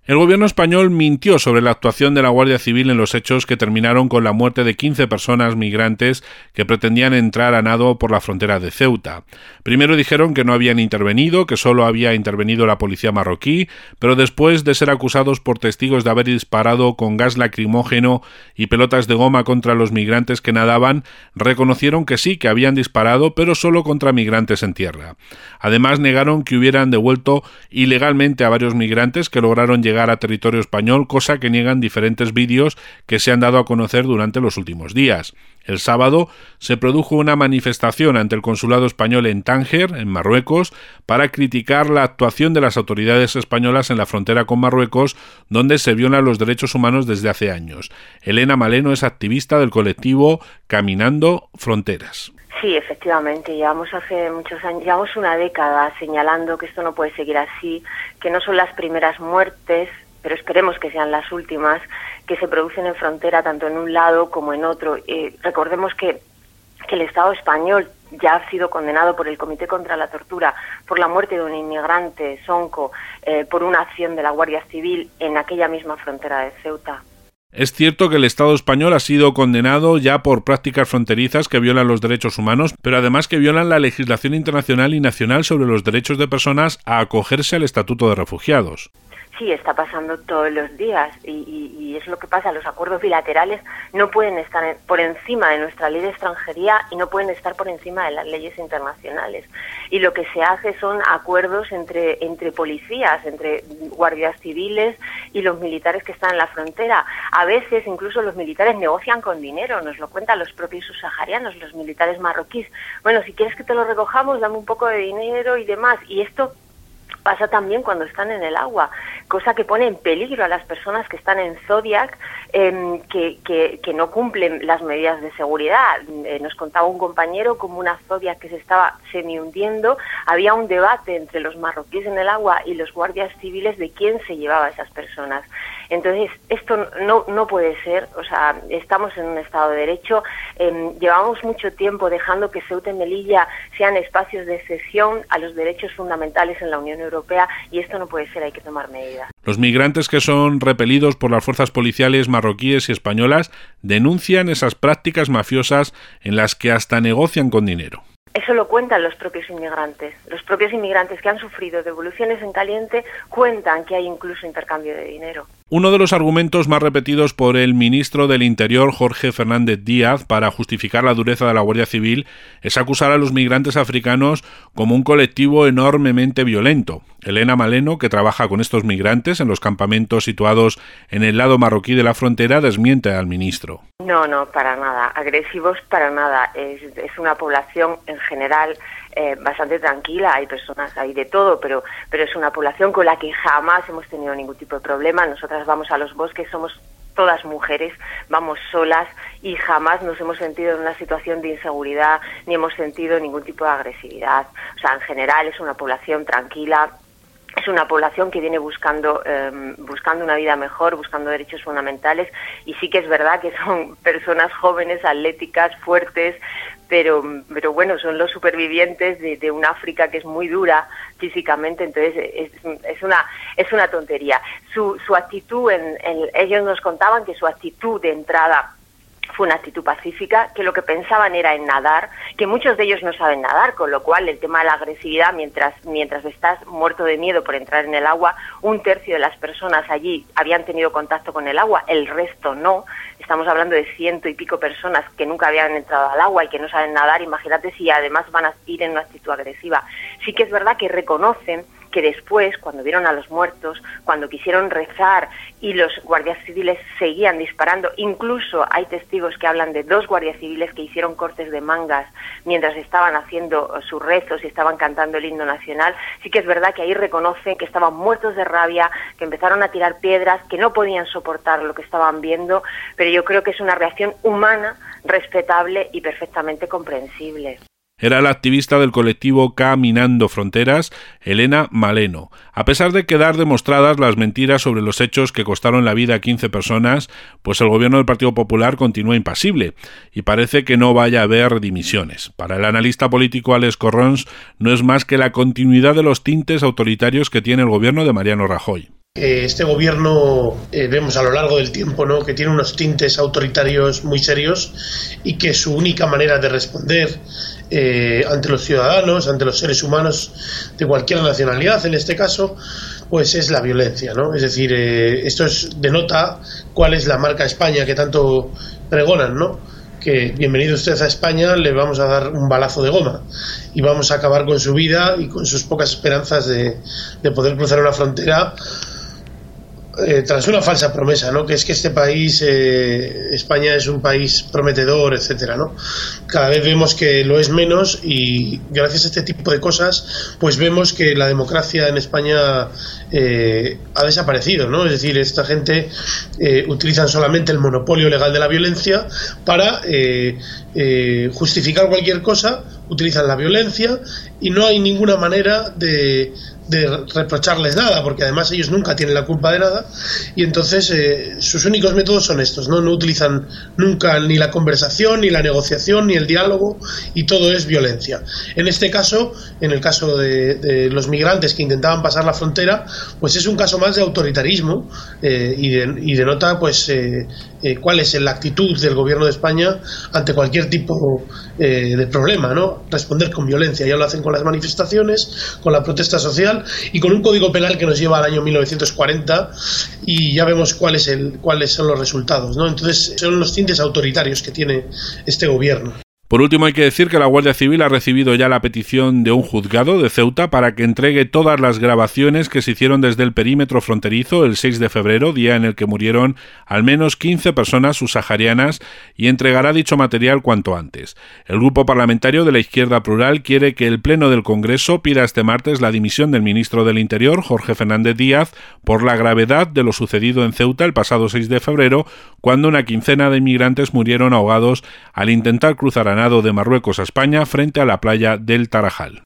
El gobierno español mintió sobre la actuación de la Guardia Civil en los hechos que terminaron con la muerte de 15 personas migrantes que pretendían entrar a nado por la frontera de Ceuta. Primero dijeron que no habían intervenido, que solo había intervenido la policía marroquí, pero después de ser acusados por testigos de haber disparado con gas lacrimógeno y pelotas de goma contra los migrantes que nadaban, reconocieron que sí, que habían disparado, pero solo contra migrantes en tierra. Además, negaron que hubieran devuelto ilegalmente a varios migrantes que lograron llegar a territorio español, cosa que niegan diferentes vídeos que se han dado a conocer durante los últimos días. El sábado se produjo una manifestación ante el consulado español en Tánger, en Marruecos, para criticar la actuación de las autoridades españolas en la frontera con Marruecos, donde se violan los derechos humanos desde hace años. Elena Maleno es activista del colectivo Caminando Fronteras. Sí, efectivamente, llevamos hace muchos años, llevamos una década señalando que esto no puede seguir así, que no son las primeras muertes, pero esperemos que sean las últimas, que se producen en frontera tanto en un lado como en otro. Recordemos que el Estado español ya ha sido condenado por el Comité contra la Tortura por la muerte de un inmigrante sonco por una acción de la Guardia Civil en aquella misma frontera de Ceuta. Es cierto que el Estado español ha sido condenado ya por prácticas fronterizas que violan los derechos humanos, pero además que violan la legislación internacional y nacional sobre los derechos de personas a acogerse al Estatuto de Refugiados. Sí, está pasando todos los días y es lo que pasa. Los acuerdos bilaterales no pueden estar por encima de nuestra ley de extranjería y no pueden estar por encima de las leyes internacionales. Y lo que se hace son acuerdos entre policías, entre guardias civiles y los militares que están en la frontera. A veces incluso los militares negocian con dinero, nos lo cuentan los propios subsaharianos, los militares marroquíes. Bueno, si quieres que te lo recojamos, dame un poco de dinero y demás. Y esto pasa también cuando están en el agua, cosa que pone en peligro a las personas que están en Zodiac, que no cumplen las medidas de seguridad. Nos contaba un compañero como una Zodiac que se estaba semi-hundiendo, había un debate entre los marroquíes en el agua y los guardias civiles de quién se llevaba a esas personas. Entonces, esto no puede ser, o sea, estamos en un Estado de Derecho, llevamos mucho tiempo dejando que Ceuta y Melilla sean espacios de excepción a los derechos fundamentales en la Unión Europea y esto no puede ser, hay que tomar medidas. Los migrantes que son repelidos por las fuerzas policiales marroquíes y españolas denuncian esas prácticas mafiosas en las que hasta negocian con dinero. Eso lo cuentan los propios inmigrantes. Los propios inmigrantes que han sufrido devoluciones en caliente cuentan que hay incluso intercambio de dinero. Uno de los argumentos más repetidos por el ministro del Interior, Jorge Fernández Díaz, para justificar la dureza de la Guardia Civil es acusar a los migrantes africanos como un colectivo enormemente violento. Elena Maleno, que trabaja con estos migrantes en los campamentos situados en el lado marroquí de la frontera, desmiente al ministro. No, para nada. Agresivos para nada. Es una población en general bastante tranquila, hay personas, hay de todo, pero es una población con la que jamás hemos tenido ningún tipo de problema. Nosotras vamos a los bosques, somos todas mujeres, vamos solas y jamás nos hemos sentido en una situación de inseguridad ni hemos sentido ningún tipo de agresividad. O sea, en general es una población tranquila. Es una población que viene buscando una vida mejor, buscando derechos fundamentales y sí que es verdad que son personas jóvenes, atléticas, fuertes, pero bueno, son los supervivientes de un África que es muy dura físicamente, entonces es una tontería. Su actitud, ellos nos contaban que su actitud de entrada fue una actitud pacífica, que lo que pensaban era en nadar, que muchos de ellos no saben nadar, con lo cual el tema de la agresividad, mientras estás muerto de miedo por entrar en el agua, 1/3 de las personas allí habían tenido contacto con el agua, el resto no. Estamos hablando de 100 y pico personas que nunca habían entrado al agua y que no saben nadar. Imagínate si además van a ir en una actitud agresiva. Sí que es verdad que reconocen que después, cuando vieron a los muertos, cuando quisieron rezar y los guardias civiles seguían disparando, incluso hay testigos que hablan de 2 guardias civiles que hicieron cortes de mangas mientras estaban haciendo sus rezos y estaban cantando el himno nacional. Sí que es verdad que ahí reconocen que estaban muertos de rabia, que empezaron a tirar piedras, que no podían soportar lo que estaban viendo, pero yo creo que es una reacción humana, respetable y perfectamente comprensible. Era la activista del colectivo Caminando Fronteras, Elena Maleno. A pesar de quedar demostradas las mentiras sobre los hechos que costaron la vida a 15 personas, pues el gobierno del Partido Popular continúa impasible y parece que no vaya a haber dimisiones. Para el analista político Alex Corrons no es más que la continuidad de los tintes autoritarios que tiene el gobierno de Mariano Rajoy. Este gobierno vemos a lo largo del tiempo, ¿no?, que tiene unos tintes autoritarios muy serios y que su única manera de responder ante los ciudadanos, ante los seres humanos de cualquier nacionalidad, en este caso, pues es la violencia, ¿no? Es decir, esto denota cuál es la marca España que tanto pregonan, ¿no? Que bienvenido usted a España, le vamos a dar un balazo de goma y vamos a acabar con su vida y con sus pocas esperanzas de poder cruzar una frontera tras una falsa promesa, ¿no?, que es que este país, España, es un país prometedor, etcétera, ¿no? Cada vez vemos que lo es menos y gracias a este tipo de cosas pues vemos que la democracia en España ha desaparecido, ¿no? Es decir, esta gente utilizan solamente el monopolio legal de la violencia para justificar cualquier cosa, utilizan la violencia y no hay ninguna manera de reprocharles nada, porque además ellos nunca tienen la culpa de nada y entonces sus únicos métodos son estos, ¿no? No utilizan nunca ni la conversación, ni la negociación, ni el diálogo, y todo es violencia. En este caso, en el caso de los migrantes que intentaban pasar la frontera, pues es un caso más de autoritarismo y denota pues cuál es la actitud del gobierno de España ante cualquier tipo de problema, ¿no? Responder con violencia. Ya lo hacen con las manifestaciones, con la protesta social y con un código penal que nos lleva al año 1940 y ya vemos cuáles son los resultados, ¿no? Entonces son los tintes autoritarios que tiene este gobierno. Por último, hay que decir que la Guardia Civil ha recibido ya la petición de un juzgado de Ceuta para que entregue todas las grabaciones que se hicieron desde el perímetro fronterizo el 6 de febrero, día en el que murieron al menos 15 personas subsaharianas, y entregará dicho material cuanto antes. El grupo parlamentario de la Izquierda Plural quiere que el Pleno del Congreso pida este martes la dimisión del ministro del Interior, Jorge Fernández Díaz, por la gravedad de lo sucedido en Ceuta el pasado 6 de febrero, cuando una quincena de inmigrantes murieron ahogados al intentar cruzar a nado de Marruecos a España frente a la playa del Tarajal.